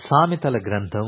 సామెతల గ్రంథం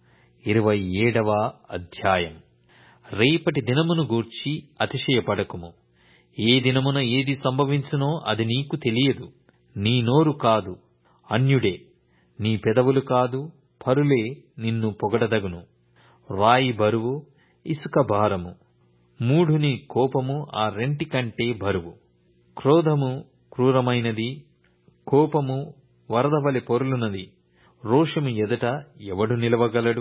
27వ అధ్యాయం. రేపటి దినమును గూర్చి అతిశయపడకుము. ఏ దినమున ఏది సంభవించునో అది నీకు తెలియదు. నీ నోరు కాదు, అన్యుడే. నీ పెదవులు కాదు, పరులే నిన్ను పొగడదగును. రాయి బరువు, ఇసుక భారము. మూఢుని కోపము ఆ రెంటి కంటే బరువు. క్రోధము క్రూరమైనది, కోపము వరదవలె పొర్లునది. రోషము ఎదుట ఎవడు నిలవగలడు?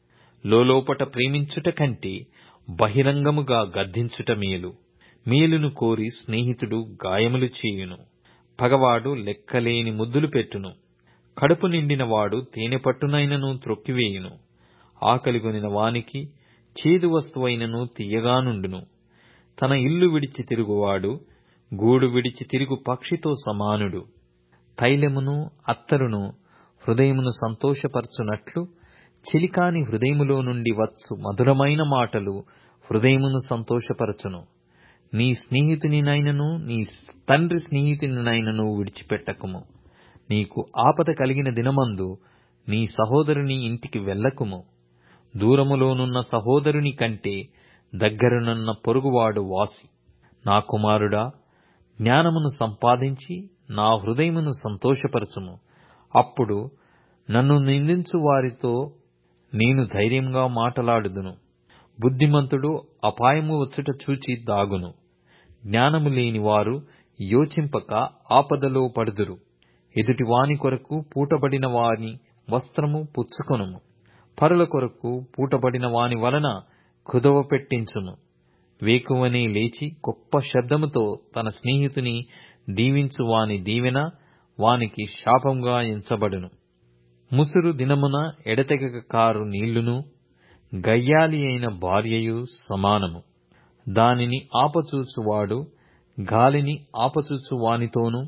లోలోపట ప్రేమించుట కంటే బహిరంగముగా గద్దించుట మేలు. మేలును కోరి స్నేహితుడు గాయములు చేయును. పగవాడు లెక్కలేని ముద్దులు పెట్టును. కడుపు నిండిన వాడు తేనెపట్టునైనను త్రొక్కివేయును. ఆకలిగొనిన వానికి చేదు వస్తువైనను తీయగానుండును. తన ఇల్లు విడిచి తిరుగువాడు గూడు విడిచి తిరుగు పక్షితో సమానుడు. తైలమును అత్తరును హృదయమును సంతోషపరచునట్లు చెలికాని హృదయములో నుండి వచ్చు మధురమైన మాటలు హృదయమును సంతోషపరచును. నీ స్నేహితునినైనను నీ తండ్రి స్నేహితునినైనను విడిచిపెట్టకుము. నీకు ఆపద కలిగిన దినమందు నీ సహోదరుని ఇంటికి వెళ్ళకుము. దూరములోనున్న సహోదరుని కంటే దగ్గరనున్న పొరుగువాడు వాసి. నా కుమారుడా, జ్ఞానమును సంపాదించి నా హృదయమును సంతోషపరచుము. అప్పుడు నన్ను నిందించు వారితో నేను ధైర్యంగా మాటలాడుదును. బుద్ధిమంతుడు అపాయము వచ్చుట చూచి దాగును. జ్ఞానము లేని వారు యోచింపక ఆపదలో పడుదురు. ఎదుటి వాని కొరకు పూటబడిన వాని వస్త్రము పుచ్చుకొనుము. పరుల కొరకు పూటబడిన వాని వలన కుదవ పెట్టించుము. వేకువనే లేచి గొప్ప శబ్దముతో తన స్నేహితుని దీవించు వాని దీవెన వానికి శాపంగా ఎంచబడును. ముసురు దినమున ఎడతెగక కారు నీళ్లును గయ్యాలి అయిన భార్యయు సమానము. దానిని ఆపచూచువాడు గాలిని ఆపచూచు వానితోనూ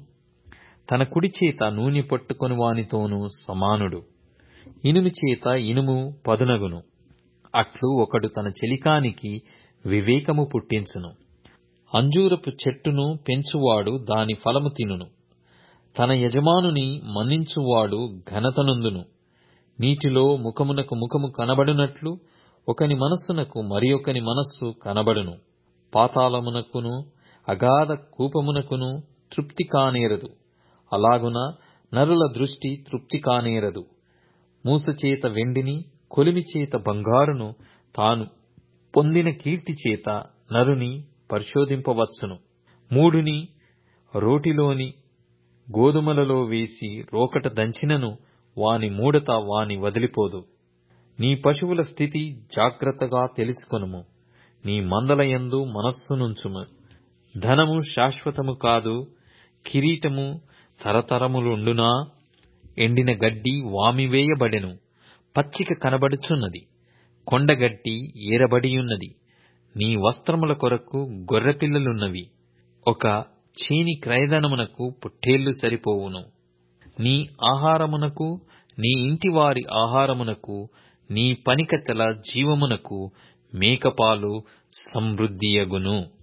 తన కుడి చేత నూనె పట్టుకొని వానితోనూ సమానుడు. ఇనుము చేత ఇనుము పదునగును. అట్లు ఒకడు తన చెలికానికి వివేకము పుట్టించును. అంజూరపు చెట్టును పెంచువాడు దాని ఫలము తినును. తన యజమానుని మన్నించువాడు ఘనతనొందును. నీటిలో ముఖమునకు ముఖము కనబడునట్లు ఒకని మనస్సునకు మరి ఒకని మనస్సు కనబడును. పాతాళమునకును అగాధ కూపమునకును తృప్తి కానేరదు. అలాగున నరుల దృష్టి తృప్తి కానేరదు. మూసచేత వెండిని, కొలిమి చేత బంగారును, తాను పొందిన కీర్తి చేత నరుని పరిశోధింపవచ్చును. మూఢుని రోటిలోని గోధుమలలో వేసి రోకట దంచినను వాని మూఢత వాని వదిలిపోదు. నీ పశువుల స్థితి జాగ్రత్తగా తెలుసుకొనుము. నీ మందలయందు మనస్సునుంచుము. ధనము శాశ్వతము కాదు, కిరీటము తరతరములుండునా? ఎండిన గడ్డి వామివేయబడెను, పచ్చిక కనబడుచున్నది. కొండగడ్డి ఏరబడియున్నది. నీ వస్త్రముల కొరకు గొర్రెపిల్లలున్నవి. ఒక చేని క్రయధనమునకు పొట్టేళ్లు సరిపోవును. నీ ఆహారమునకు, నీ ఇంటివారి ఆహారమునకు, నీ పనికత్తెల జీవమునకు మేకపాలు సమృద్ధియగును.